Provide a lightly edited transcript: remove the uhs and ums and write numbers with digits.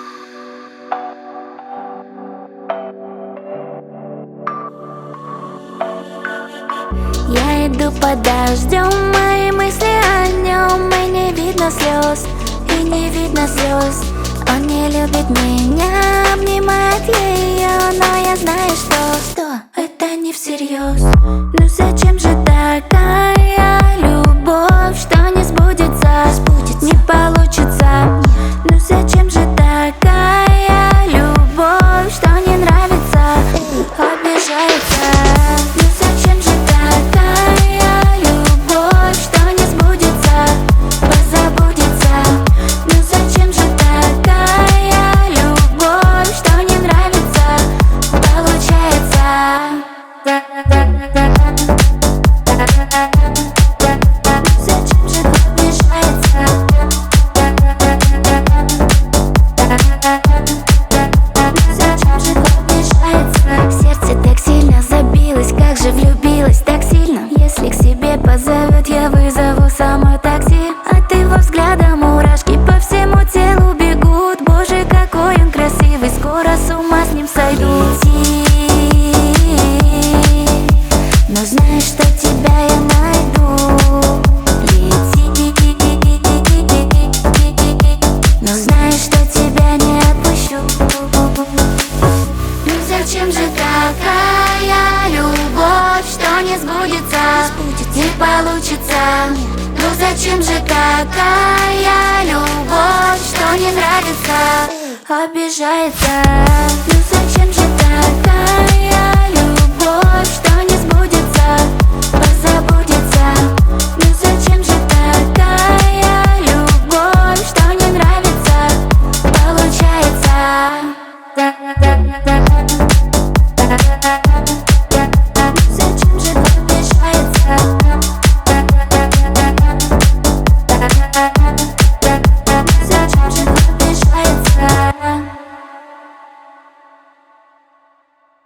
Я иду под дождем, мои мысли о нем, и не видно слез, и не видно слез. Он не любит меня, обнимает ее, но я знаю, что это не всерьез. Ну зачем же такая любовь, что не сбудется, не получится? Ну зачем же такая любовь, что не нравится, обижается? Ну зачем же такая любовь, что не сбудется, позабудется? Ну зачем же такая любовь, что не нравится, получается? Зачем же обижается? Зачем же обижается? Сердце так сильно забилось, как же влюбилась так сильно. Если к себе позовет, я вызову само такси. От его взгляда мурашки по всему телу бегут. Боже, какой он красивый, скоро с ума с ним сойду. Лети, но знаешь, что тебя я найду. Лети, но знаешь, что тебя не отпущу. Ну зачем же такая любовь, что не сбудется, не получится? Ну зачем же такая любовь, что не нравится, обижается? Ну зачем же такая любовь, что не сбудется, позабудется? Ну зачем же такая любовь, что не нравится, получается?